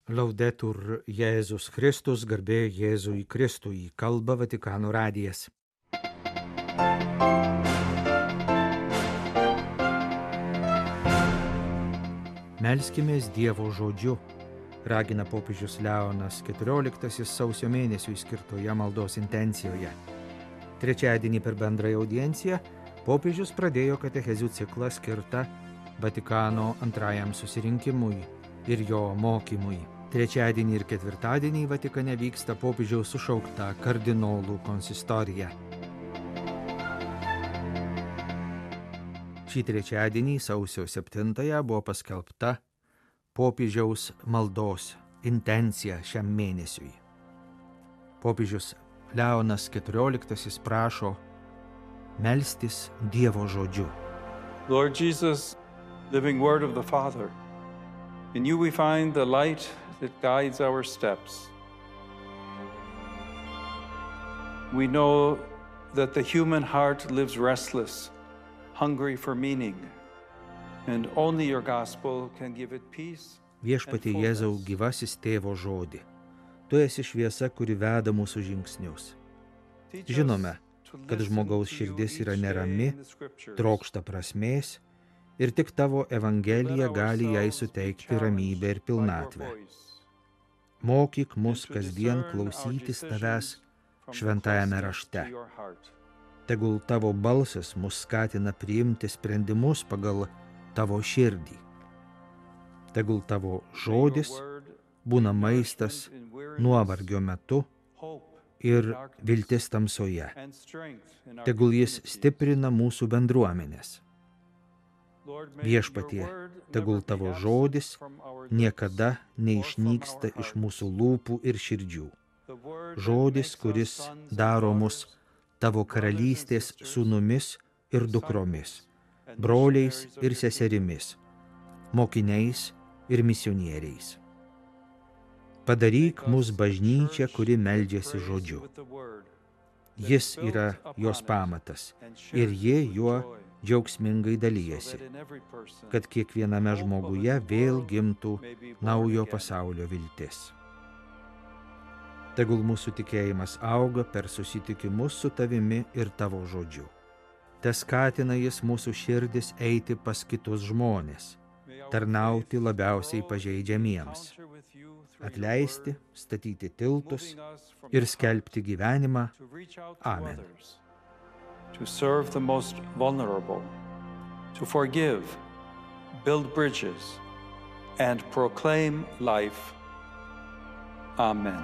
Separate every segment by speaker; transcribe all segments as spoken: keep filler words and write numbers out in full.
Speaker 1: Laudetur Jėzus Kristus, garbė Jėzui Kristui, kalba Vatikano radijas. Melskimės Dievo žodžiu, ragina popiežius Leonas keturioliktasis sausio mėnesiui skirtoje maldos intencijoje. Trečiadienį per bendrąją audienciją popiežius pradėjo katechezių ciklą skirtą Vatikano antrajam susirinkimui ir jo mokymui. Trečiadienį ir ketvirtadienį Vatikane vyksta popiežiaus sušaukta kardinolų konsistorija. Šį trečiadienį sausio septintąją buvo paskelbta popiežiaus maldos intencija šiam mėnesiui. Popiežius Leonas keturioliktasis prašo melstis Dievo žodžiu.
Speaker 2: Lord Jesus, living word of the Father, in you we find the light that guides our steps. We know that the human heart lives restless, hungry for meaning, and only your gospel can give it peace.
Speaker 1: Viešpatie Jėzau, gyvasis tėvo žodį, tu esi šviesa, kuri veda mūsų žingsnius. Žinome, kad žmogaus širdis yra nerami, trokšta prasmės, ir tik tavo evangelija gali jai suteikti ramybę ir pilnatvę. Mokyk mus kasdien klausytis tavęs šventajame rašte. Tegul tavo balsas mus skatina priimti sprendimus pagal tavo širdį. Tegul tavo žodis būna maistas nuovargio metu ir viltis tamsoje. Tegul jis stiprina mūsų bendruomenės. Viešpatie, tegul tavo žodis niekada neišnyksta iš mūsų lūpų ir širdžių. Žodis, kuris daro mus tavo karalystės sūnumis ir dukromis, broliais ir seserimis, mokiniais ir misionieriais. Padaryk mus bažnyčią, kuri meldžiasi žodžiu. Jis yra jos pamatas ir jie juo džiaugsmingai dalyjasi, kad kiekviename žmoguje vėl gimtų naujo pasaulio viltis. Tegul mūsų tikėjimas auga per susitikimus su tavimi ir tavo žodžiu. Te skatina jis mūsų širdis eiti pas kitus žmonės, tarnauti labiausiai pažeidžiamiems, atleisti, statyti tiltus ir skelbti gyvenimą. Amen.
Speaker 2: To serve the most vulnerable, to forgive, build bridges, and proclaim life. Amen.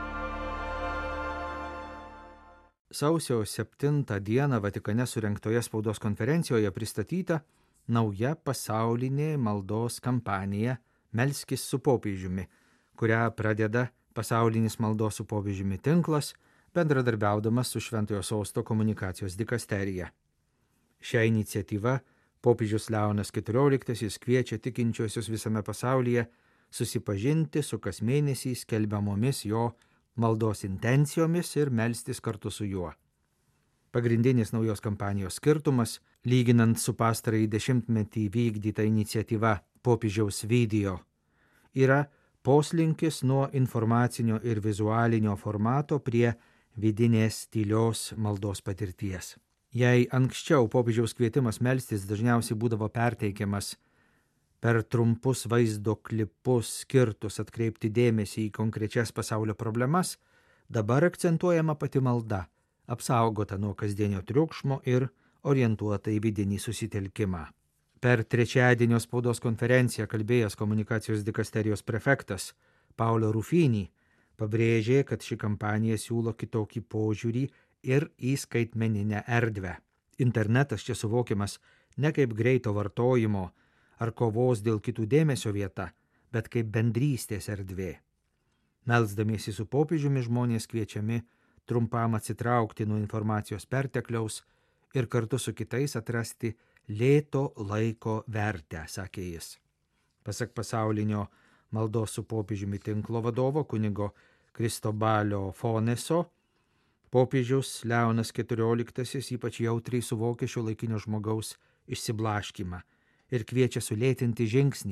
Speaker 1: Sausio septintą dieną Vatikane surengtoje spaudos konferencijoje pristatyta nauja pasaulinė maldos kampanija Melskis su popiežiumi, kurią pradeda pasaulinis maldos su popiežiumi tinklas, bendradarbiaudamas su Šventojo Sosto komunikacijos dikasterija. Šią iniciatyvą popiežius Leonas keturioliktasis kviečia tikinčiuosius visame pasaulyje susipažinti su kas mėnesį skelbiamomis jo maldos intencijomis ir melstis kartu su juo. Pagrindinis naujos kampanijos skirtumas, lyginant su pastarąjį dešimtmetį vykdyta iniciatyva popiežiaus video, yra poslinkis nuo informacinio ir vizualinio formato prie vidinės tylios maldos patirties. Jei anksčiau popiežiaus kvietimas melstis dažniausiai būdavo perteikiamas per trumpus vaizdo klipus skirtus atkreipti dėmesį į konkrečias pasaulio problemas, dabar akcentuojama pati malda, apsaugota nuo kasdienio triukšmo ir orientuota į vidinį susitelkimą. Per trečiadienio spaudos konferenciją kalbėjęs komunikacijos dikasterijos prefektas Paolo Rufini pabrėžė, kad ši kampanija siūlo kitokį požiūrį ir į skaitmeninę erdvę. Internetas čia suvokiamas ne kaip greito vartojimo ar kovos dėl kitų dėmesio vieta, bet kaip bendrystės erdvė. Melsdamiesi su popiežiumi žmonės kviečiami trumpam atsitraukti nuo informacijos pertekliaus ir kartu su kitais atrasti lėto laiko vertę, sakė jis. Pasak pasaulinio maldos su popiežiumi tinklo vadovo kunigo Kristobalio Foneso, popiežius Leonas keturioliktasis ypač jautriai suvokė šiuolaikinio žmogaus išsiblaškymą ir kviečia sulėtinti žingsnį,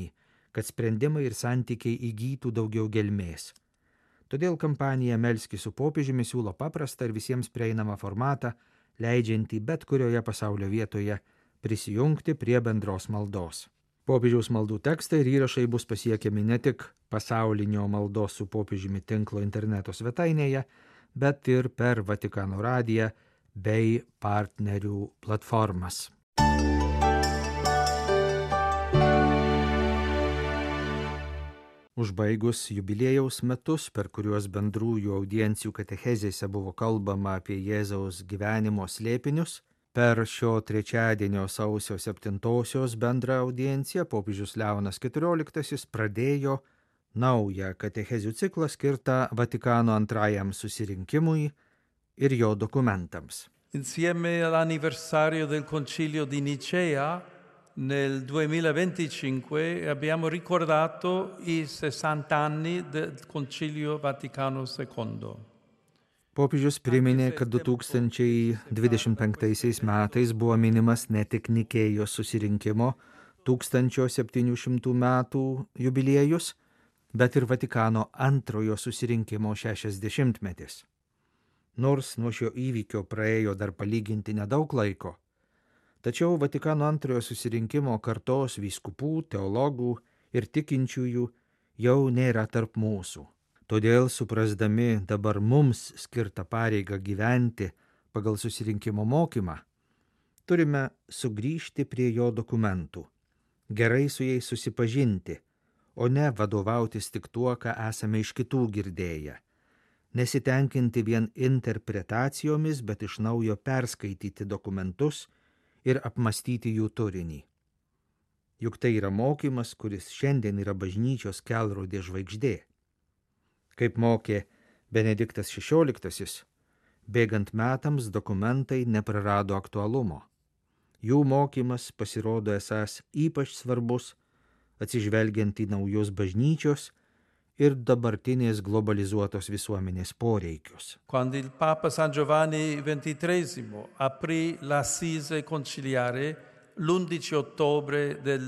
Speaker 1: kad sprendimai ir santykiai įgytų daugiau gelmės. Todėl kampanija Melskis su popiežiumi siūlo paprastą ir visiems prieinamą formatą, leidžiantį bet kurioje pasaulio vietoje prisijungti prie bendros maldos. Popiežiaus maldų tekstai ir įrašai bus pasiekiami ne tik pasaulinio maldos su popiežiumi tinklo interneto svetainėje, bet ir per Vatikano radiją bei partnerių platformas. Užbaigus jubiliejaus metus, per kuriuos bendrųjų audiencijų katechezėse buvo kalbama apie Jėzaus gyvenimo slėpinius, per šio trečiadienio sausio septintosios bendrą audienciją popiežius Leonas keturioliktasis pradėjo naują katechezių ciklą skirtą Vatikano antrajam susirinkimui ir jo dokumentams.
Speaker 2: Insieme all'anniversario del Concilio di Nicea, nel duemilaventicinque abbiamo ricordato i sessanta anni del Concilio Vaticano secondo.
Speaker 1: Popiežius priminė, kad du tūkstančiai dvidešimt penktaisiais metais buvo minimas ne tik Nikėjos susirinkimo tūkstančio septynių šimtų metų jubiliejus, bet ir Vatikano antrojo susirinkimo šešiasdešimtmetis. Nors nuo šio įvykio praėjo dar palyginti nedaug laiko, tačiau Vatikano antrojo susirinkimo kartos vyskupų, teologų ir tikinčiųjų jau nėra tarp mūsų. Todėl, suprasdami dabar mums skirtą pareigą gyventi pagal susirinkimo mokymą, turime sugrįžti prie jo dokumentų, gerai su jais susipažinti, o ne vadovautis tik tuo, ką esame iš kitų girdėję, nesitenkinti vien interpretacijomis, bet iš naujo perskaityti dokumentus ir apmastyti jų turinį. Juk tai yra mokymas, kuris šiandien yra bažnyčios kelrodė žvaigždė. Kaip mokė Benediktas šešioliktasis, bėgant metams dokumentai neprarado aktualumo. Jų mokymas pasirodo esąs ypač svarbus, atsižvelgiant į naujos bažnyčios ir dabartinės globalizuotos visuomenės poreikius.
Speaker 2: Quando il Papa San Giovanni ventitresimo aprì l'assise conciliare l'undici ottobre del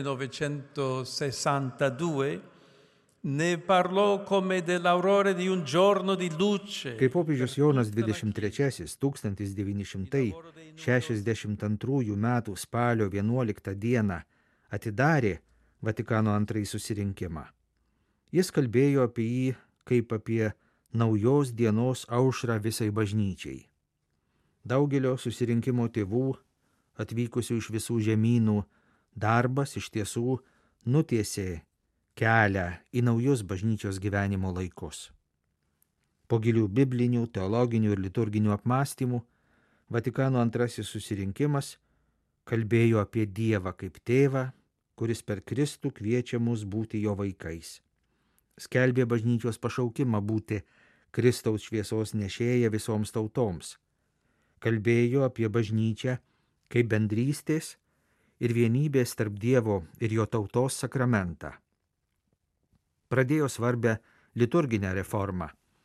Speaker 2: millenovecentosessantadue, ne parlò come dell'aurora di un giorno di luce.
Speaker 1: Kai popiežius Jonas dvidešimt trečiasis tūkstantis devyni šimtai šešiasdešimt antrųjų metų spalio vienuoliktą dieną atidarė Vatikano antrąjį susirinkimą, jis kalbėjo apie jį kaip apie naujos dienos aušrą visai bažnyčiai. Daugelio susirinkimo tėvų, atvykusių iš visų žemynų, darbas iš tiesų nutiesė kelią į naujus bažnyčios gyvenimo laikus. Po gilių biblinių, teologinių ir liturginių apmąstymų, Vatikano antrasis susirinkimas kalbėjo apie Dievą kaip tėvą, kuris per Kristų kviečia mus būti jo vaikais. Skelbė bažnyčios pašaukimą būti Kristaus šviesos nešėja visoms tautoms. Kalbėjo apie bažnyčią kaip bendrystės ir vienybės tarp Dievo ir jo tautos sakramentą. Pradėjo svarbę liturginę reformą,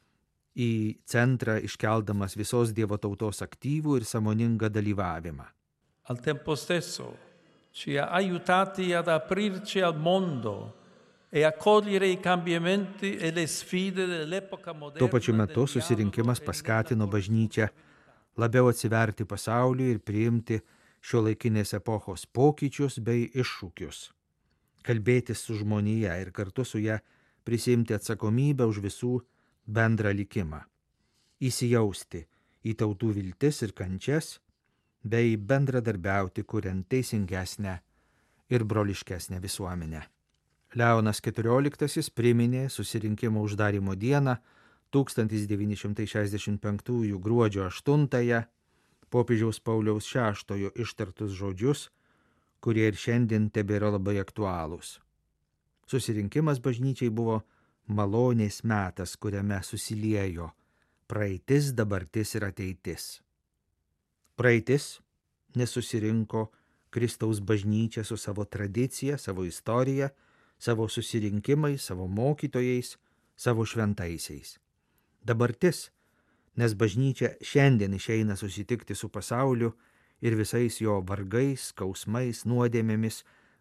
Speaker 1: į centrą iškeldamas visos Dievo tautos aktyvų ir sąmoningą dalyvavimą.
Speaker 2: Al tempo stesso ci ha aiutati ad aprirci al mondo e a cogliere i cambiamenti e le sfide dell'epoca moderna.
Speaker 1: Tuo pačiu metu susirinkimas paskatino bažnyčią labiau atsiverti pasauliui ir priimti šiuolaikinės epochos pokyčius bei iššūkius, kalbėtis su žmonija ir kartu su ją prisiimti atsakomybę už visų bendrą likimą, įsijausti į tautų viltis ir kančias, bei bendradarbiauti, kuriant teisingesnę ir broliškesnę visuomenę. Leonas keturioliktasis priminė susirinkimo uždarimo dieną tūkstantis devyni šimtai šešiasdešimt penktųjų gruodžio aštuntąją popiežiaus Pauliaus šeštojo ištartus žodžius, kurie ir šiandien tebėra labai aktualūs. Susirinkimas bažnyčiai buvo malonės metas, kuriame susiliejo praeitis, dabartis ir ateitis. Praeitis nesusirinko Kristaus bažnyčia su savo tradicija, savo istorija, savo susirinkimais, savo mokytojais, savo šventaisiais. Dabartis, nes bažnyčia šiandien išeina susitikti su pasauliu ir visais jo vargais, skausmais, nuodėmėmis,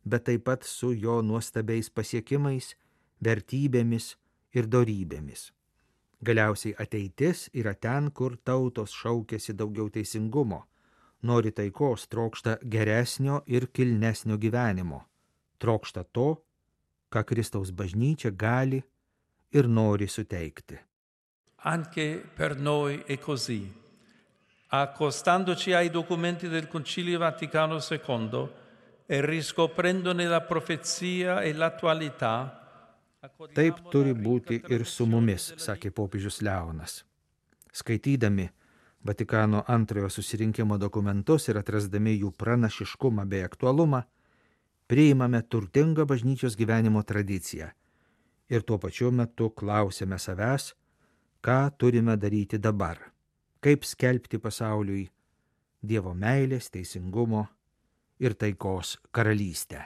Speaker 1: bet taip pat su jo nuostabiais pasiekimais, vertybėmis ir dorybėmis. Galiausiai ateitis yra ten, kur tautos šaukėsi daugiau teisingumo, nori taikos, trokšta geresnio ir kilnesnio gyvenimo, trokšta to, ką Kristaus bažnyčia gali ir nori suteikti.
Speaker 2: Anche per noi è così. Accostandoci ai documenti del Concilio Vaticano secondo e riscoprendone la profezia e l'attualità,
Speaker 1: taip turi būti ir su mumis, sakė popiežius Leonas. Skaitydami Vatikano antrojo susirinkimo dokumentus ir atrasdami jų pranašiškumą bei aktualumą, priimame turtingą bažnyčios gyvenimo tradiciją ir tuo pačiu metu klausėme savęs, ką turime daryti dabar, kaip skelbti pasauliui Dievo meilės, teisingumo ir taikos karalystę.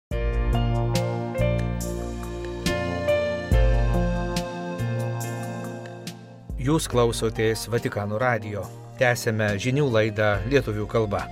Speaker 1: Jūs klausotės Vatikano radijo. Tęsėme žinių laidą lietuvių kalba.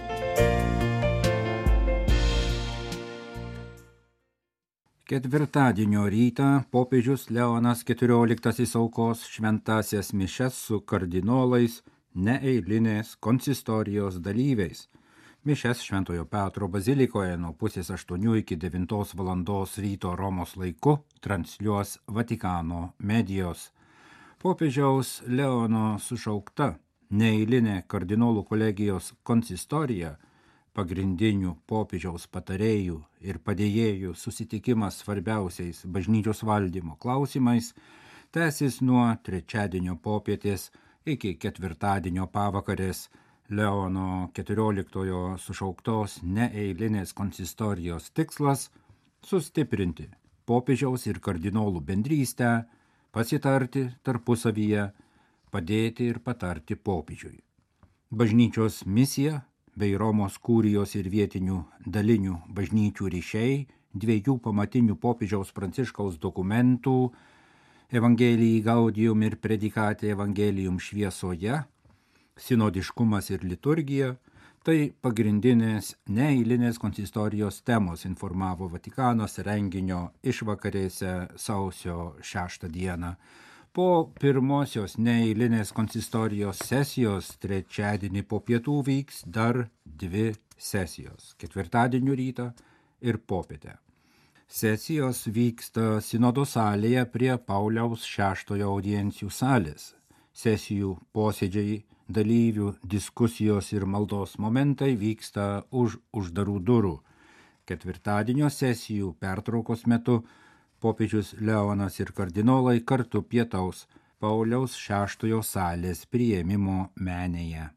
Speaker 3: Ketvirtadienio rytą popiežius Leonas keturioliktasis aukos šventąsias mišias su kardinolais neeilinės konsistorijos dalyviais. Mišias Šventojo Petro bazilikoje nuo pusės aštuonių iki devintos valandos ryto Romos laiku transliuos Vatikano medijos. Popiežiaus Leono sušaukta neeilinė kardinolų kolegijos konsistorija, pagrindinių popiežiaus patarėjų ir padėjėjų susitikimas svarbiausiais bažnyčios valdymo klausimais, tęsis nuo trečiadienio popietės iki ketvirtadienio pavakarės. Leono keturioliktojo sušauktos neeilinės konsistorijos tikslas – sustiprinti popiežiaus ir kardinolų bendrystę, pasitarti tarpusavyje, padėti ir patarti popiežiui. Bažnyčios misija bei Romos kurijos ir vietinių dalinių bažnyčių ryšiai dviejų pamatinių popiežiaus Pranciškaus dokumentų Evangelijai Gaudium ir Predikate Evangelium šviesoje, sinodiškumas ir liturgija, tai pagrindinės neeilinės konsistorijos temos, informavo Vatikanas renginio išvakarėse sausio šeštą dieną. Po pirmosios neeilinės konsistorijos sesijos trečiadienį po pietų vyks dar dvi sesijos, ketvirtadienio rytą ir popietę. Sesijos vyksta sinodo salėje prie Pauliaus šeštojo audiencijų salės. Sesijų posėdžiai, dalyvių diskusijos ir maldos momentai vyksta už uždarų durų. Ketvirtadienio sesijų pertraukos metu popiežius Leonas ir kardinolai kartu pietaus Pauliaus šeštojo salės priėmimo menėje.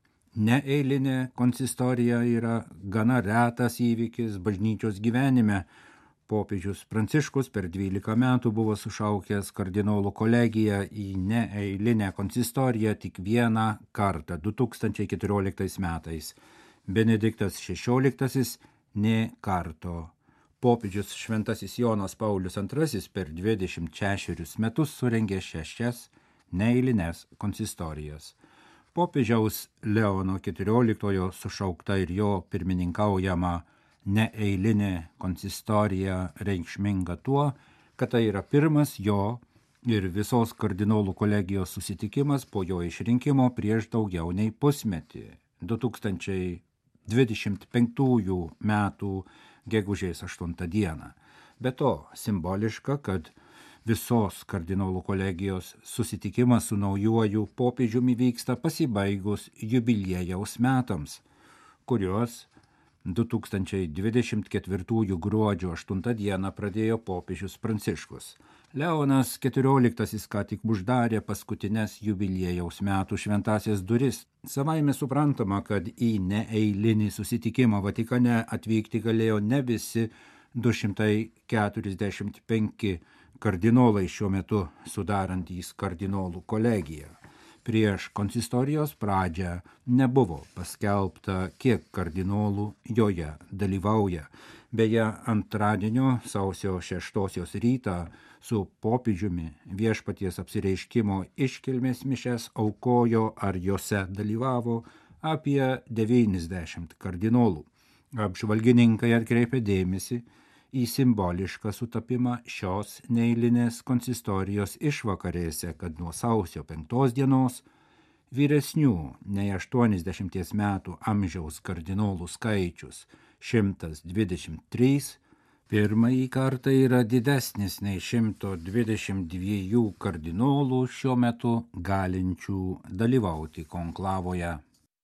Speaker 3: Neeilinė konsistorija yra gana retas įvykis bažnyčios gyvenime. Popiežius Pranciškus per dvylika metų buvo sušaukęs kardinolų kolegiją į neeilinę konsistoriją tik vieną kartą, du tūkstančiai keturioliktais metais. Benediktas šešioliktasis nė karto. Popiežius Šventasis Jonas Paulius antrasis per dvidešimt šešerius metus surengė šešias neeilines konsistorijas. Popiežiaus Leono keturioliktojo sušaukta ir jo pirmininkaujama neeilinė konsistorija reikšminga tuo, kad tai yra pirmas jo ir visos kardinolų kolegijos susitikimas po jo išrinkimo prieš daugiau nei pusmetį, du tūkstančiai dvidešimt penktųjų metų gegužės aštuntą dieną. Be to, simboliška, kad visos kardinolų kolegijos susitikimas su naujuoju popiežiumi vyksta pasibaigus jubiliejaus metams, kuriuos du tūkstančiai dvidešimt ketvirtųjų gruodžio aštuntą dieną pradėjo popiežius Pranciškus. Leonas keturioliktasis ką tik uždarė paskutines jubiliejaus metų šventąsias duris. Savaime suprantama, kad į neeilinį susitikimą Vatikane atvykti galėjo ne visi du šimtai keturiasdešimt penki kardinolai šiuo metu sudarantys kardinolų kolegiją. Prieš konsistorijos pradžią nebuvo paskelbta, kiek kardinolų joje dalyvauja. Beje, antradienio sausio šeštosios rytą su popiežiumi viešpaties apsireiškimo iškilmės mišias aukojo ar jose dalyvavo apie devyniasdešimt kardinolų. Apžvalgininkai atkreipia dėmesį į simbolišką sutapimą šios neeilinės konsistorijos išvakarėse, kad nuo sausio penktos dienos vyresnių nei aštuoniasdešimties metų amžiaus kardinolų skaičius šimtas dvidešimt trys pirmąjį kartą yra didesnis nei šimto dvidešimt dviejų kardinolų šiuo metu galinčių dalyvauti konklavoje.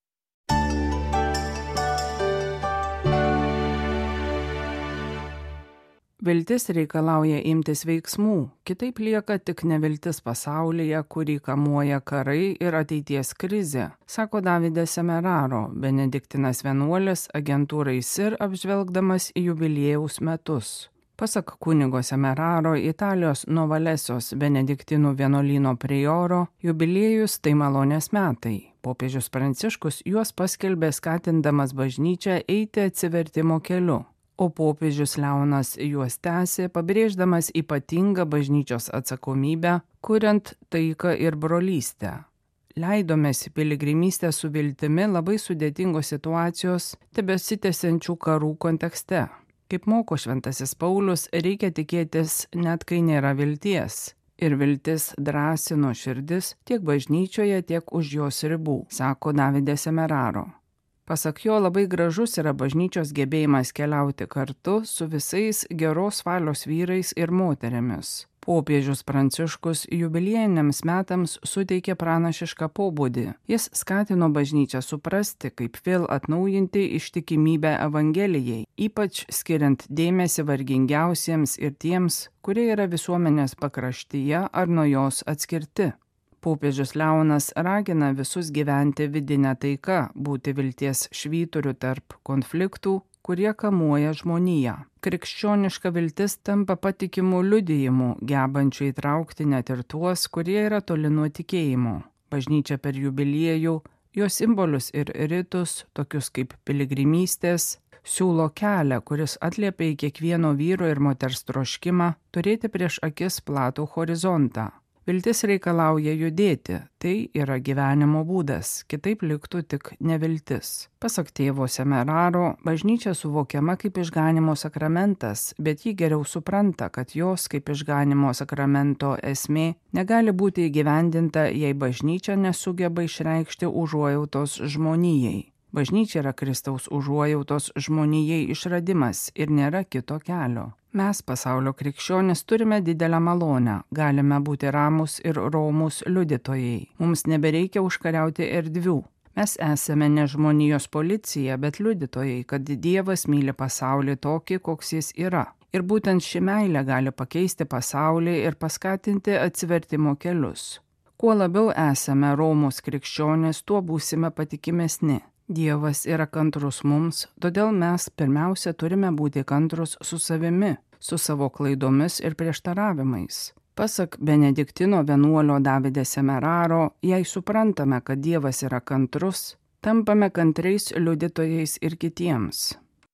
Speaker 4: Viltis reikalauja imtis veiksmų, kitaip lieka tik neviltis pasaulyje, kurį kamuoja karai ir ateities krizė, sako Davidas Semeraro, benediktinas vienuolis agentūrai S I R apžvelgdamas jubiliejaus metus. Pasak kunigo Semeraro, Italijos Novalesos benediktinų vienuolyno prioro, jubiliejus tai malonės metai. Popiežius Pranciškus juos paskelbė skatindamas bažnyčią eiti atsivertimo keliu. O popiežius Leonas juos tęsė, pabrėždamas ypatingą bažnyčios atsakomybę, kuriant taiką ir brolystę. Leidomės į piligrimystę su viltimi labai sudėtingos situacijos tebesitęsiančių karų kontekste. Kaip moko šventasis Paulius, reikia tikėtis net kai nėra vilties. Ir viltis drąsino širdis tiek bažnyčioje, tiek už jos ribų, sako Davidas Semeraro. Pasak jo, labai gražus yra bažnyčios gebėjimas keliauti kartu su visais geros valios vyrais ir moterimis. Popiežius Pranciškus jubiliejiniams metams suteikė pranašišką pobūdį. Jis skatino bažnyčią suprasti, kaip vėl atnaujinti ištikimybę Evangelijai, ypač skiriant dėmesį vargingiausiems ir tiems, kurie yra visuomenės pakraštyje ar nuo jos atskirti. Popiežius Leonas ragina visus gyventi vidinę taiką, būti vilties švyturiu tarp konfliktų, kurie kamuoja žmoniją. Krikščioniška viltis tampa patikimu liudijimu, gebančiu įtraukti net ir tuos, kurie yra toli nuo tikėjimo. Bažnyčia per jubiliejų, jos simbolius ir ritus, tokius kaip piligrimystės, siūlo kelią, kuris atliepia į kiekvieno vyro ir moters troškimą turėti prieš akis platų horizontą. Viltis reikalauja judėti, tai yra gyvenimo būdas, kitaip liktų tik neviltis. Pasak tėvo Semeraro, bažnyčia suvokiama kaip išganymo sakramentas, bet ji geriau supranta, kad jos kaip išganymo sakramento esmė negali būti įgyvendinta, jei bažnyčia nesugeba išreikšti užuojautos žmonijai. Bažnyčia yra Kristaus užuojautos žmonijai išradimas ir nėra kito kelio. Mes, pasaulio krikščionys, turime didelę malonę, galime būti ramus ir romus liudytojai. Mums nebereikia užkariauti erdvių. Mes esame ne žmonijos policija, bet liudytojai, kad Dievas myli pasaulį tokį, koks jis yra. Ir būtent ši meilė gali pakeisti pasaulį ir paskatinti atsivertimo kelius. Kuo labiau esame romos krikščionys, tuo būsime patikimesni. Dievas yra kantrus mums, todėl mes pirmiausia turime būti kantrus su savimi, su savo klaidomis ir prieštaravimais. Pasak benediktino vienuolio Davidas Semeraro, jei suprantame, kad Dievas yra kantrus, tampame kantriais liudytojais ir kitiems.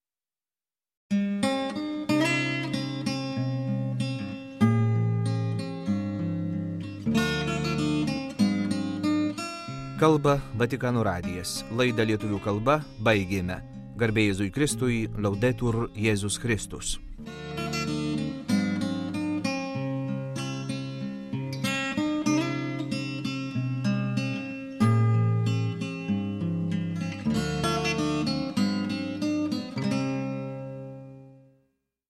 Speaker 1: Kalba Vatikano radijas. Laidą lietuvių kalba baigėme. Garbė Jėzui Kristui, Laudetur Jėzus Kristus.